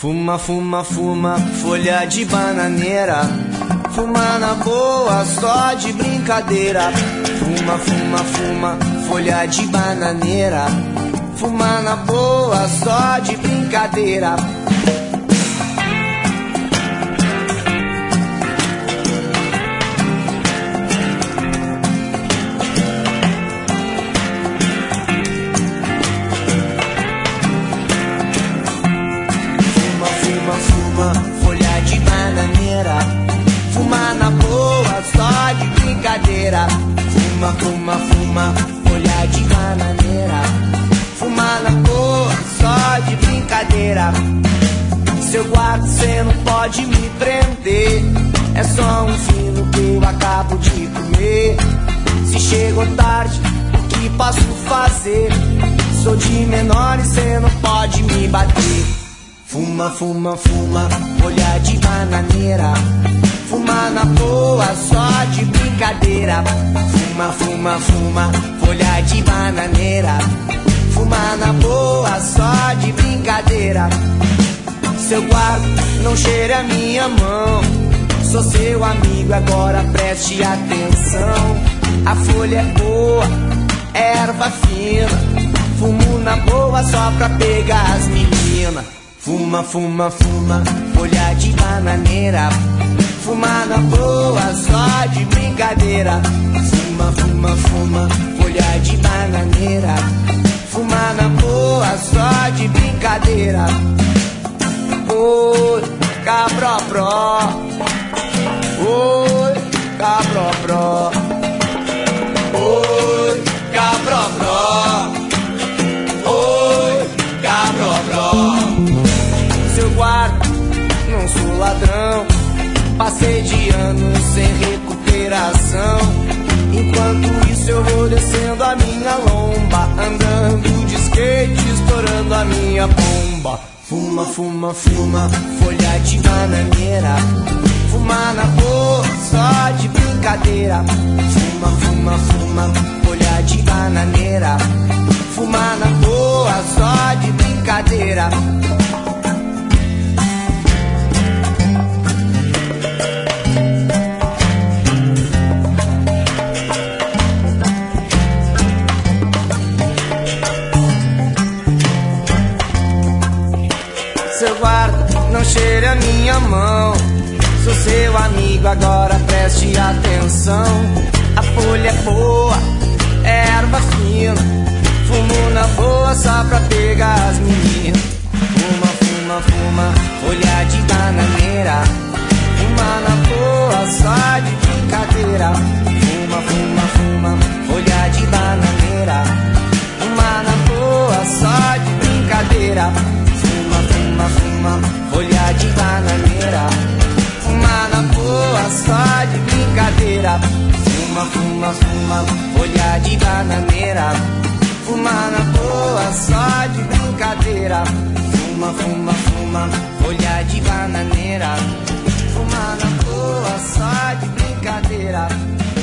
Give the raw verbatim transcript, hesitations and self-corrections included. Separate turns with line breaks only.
Fuma, fuma, fuma, folha de bananeira. Fuma na boa, só de brincadeira. Fuma, fuma, fuma, folha de bananeira. Fuma na boa, só de brincadeira. Folha de bananeira. Fuma na boa, só de brincadeira. Fuma, fuma, fuma, folha de bananeira. Fuma na boa, só de brincadeira. Se eu guardo, cê não pode me prender. É só um fino que eu acabo de comer. Se chegou tarde, o que posso fazer? Sou de menor e cê não pode me bater. Fuma, fuma, fuma, folha de bananeira. Fuma na boa, só de brincadeira. Fuma, fuma, fuma, folha de bananeira. Fuma na boa, só de brincadeira. Se eu guardo, não cheire a minha mão. Sou seu amigo, agora preste atenção. A folha é boa, erva fina. Fumo na boa só pra pegar as meninas. Fuma, fuma, fuma, folha de bananeira. Fuma na boa, só de brincadeira. Fuma, fuma, fuma, folha de bananeira. Fuma na boa, só de brincadeira. Oi, cabropró. Oi, cabropró. Oi, cabropró. Oi, cabropró. Eu guardo, não sou ladrão. Passei de anos sem recuperação. Enquanto isso eu vou descendo a minha lomba, andando de skate, estourando a minha bomba. Fuma, fuma, fuma, folha de bananeira. Fuma na boa, só de brincadeira. Fuma, fuma, fuma, folha de bananeira. Fuma na boa, só de brincadeira. Seu guarda, não cheire a minha mão. Sou seu amigo, agora preste atenção. A folha é boa, é erva fina. Fumo na boa só pra pegar as meninas. Fuma, fuma, fuma, folha de bananeira. Fuma na boa só de brincadeira. Fuma, fuma, fuma, folha de bananeira. Fuma na boa só de brincadeira. Fuma, fuma, fuma, folha de bananeira. Fuma na boa, só de brincadeira. Fuma, fuma, fuma, folha de bananeira. Fuma na boa, só de brincadeira. Fuma, fuma, fuma, folha de bananeira. Fuma na boa, só de brincadeira.